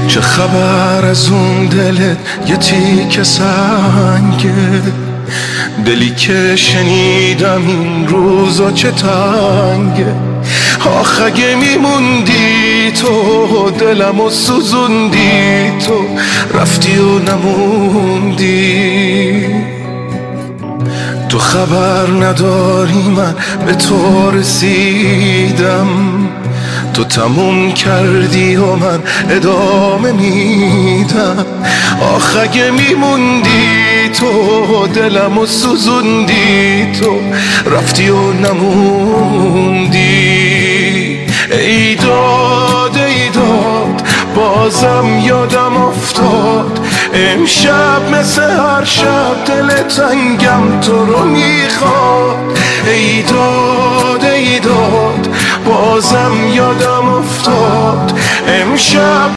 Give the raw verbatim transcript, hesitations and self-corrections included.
چه خبر از اون دلت یه تیکه سنگه، دلی که شنیدم این روزا چه تنگه. آخ اگه میموندی تو دلمو سوزوندی، تو رفتی و نموندی. تو خبر نداری من به تو رسیدم، تو تموم کردی و من ادامه میدم. آخ اگه میموندی تو دلمو سوزوندی، تو رفتی و نموندی. ای داد ای داد بازم یادم افتاد، امشب مثل هر شب دل تنگم تو رو میخواد. ای داد ای داد بازم یادم افتاد، امشب